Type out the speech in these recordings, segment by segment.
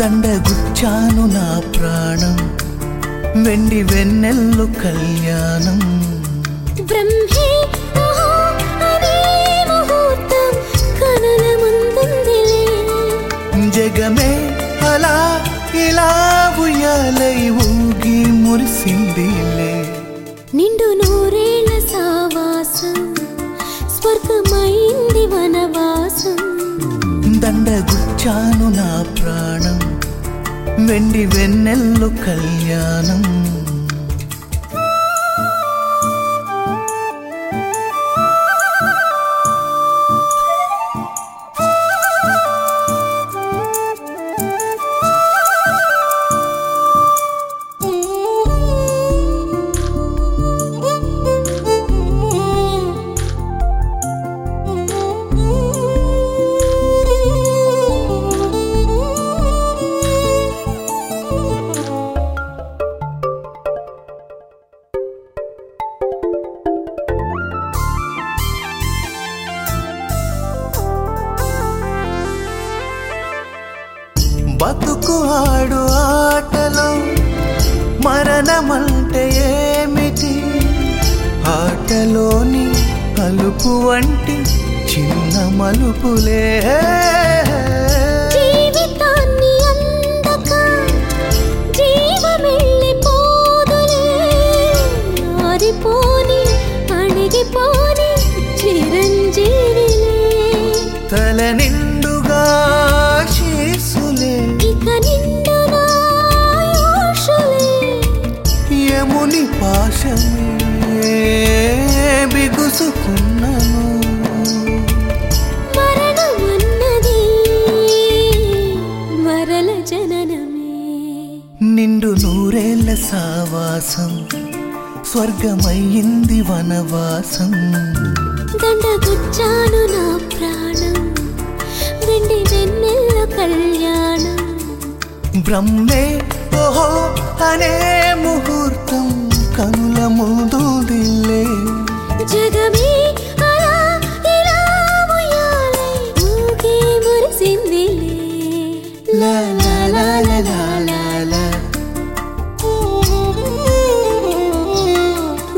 దండగుచ్చాను నా ప్రాణం వెండి వెన్నెల్లు కళ్యాణం బ్రహ్మే ఓహో అనే ముహూర్తం కనుల ముందుందిలే జగమే అలా ఇలా ఉయ్యాలై ఊగి మురిసిందిలే నిండు నూరేళ్ల సావాసం స్వర్గమైంది వనవాసం దండగుచ్చాను నా ప్రాణం వెండి వెన్నెల్లు కళ్యాణం బతుకు ఆడు ఆటలో మరణమంటే ఏమిటి ఆటలోని అలుపు వంటి చిన్న మలుపులే జీవితాన్ని అందక జీవమెళ్ళిపోదులే ఆరిపోని అణిగిపోని చిరంజీవిలే తల నిండుగా శీసులే ఇక నిండునా ఆశలే యముని పాశమే బిగుసుకున్నను మరణమన్నది మరల జననమే నిండు నూరేళ్ల సావాసం స్వర్గమయ్యింది వనవాసం దండగుచ్చాను నా ప్రాణం వెండి వెన్నెల్ల కళ్యాణం బ్రహ్మే ఓహో అనే ముహూర్తం కనుల ముందుదిలే జగమే అలా ఇలా ఉయ్యాలై ఊగే మురిసిందిలే లా లా లా లా లా లా లా.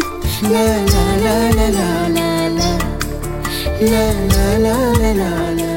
లా లా లా లా లా లా. లా లా లా లా లా లా.